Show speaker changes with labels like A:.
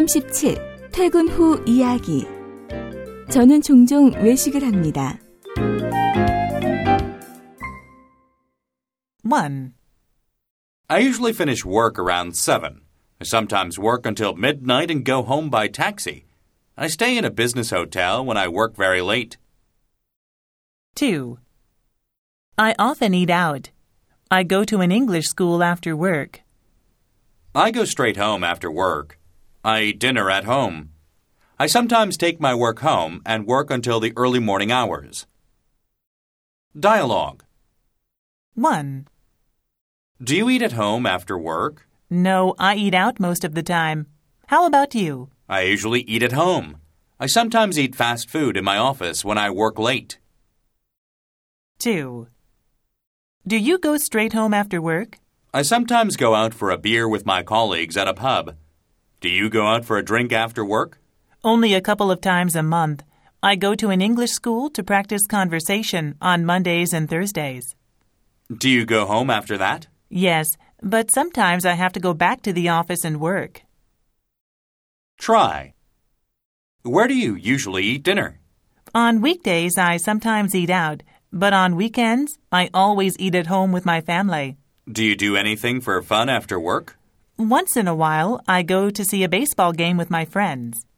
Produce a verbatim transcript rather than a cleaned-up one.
A: 삼십칠. 퇴근 후 이야기. 저는 종종 외식을 합니다.
B: one.
C: I usually finish work around seven. I sometimes work until midnight and go home by taxi. I stay in a business hotel when I work very late.
B: two. I often eat out. I go to an English school after work.
C: I go straight home after work. I eat dinner at home. I sometimes take my work home and work until the early morning hours. Dialogue.
B: one.
C: Do you eat at home after work?
B: No, I eat out most of the time. How about you?
C: I usually eat at home. I sometimes eat fast food in my office when I work late.
B: two. Do you go straight home after work?
C: I sometimes go out for a beer with my colleagues at a pub. Do you go out for a drink after work?
B: Only a couple of times a month. I go to an English school to practice conversation on Mondays and Thursdays.
C: Do you go home after that?
B: Yes, but sometimes I have to go back to the office and work.
C: Try. Where do you usually eat dinner?
B: On weekdays, I sometimes eat out, but on weekends, I always eat at home with my family.
C: Do you do anything for fun after work?
B: Once in a while, I go to see a baseball game with my friends.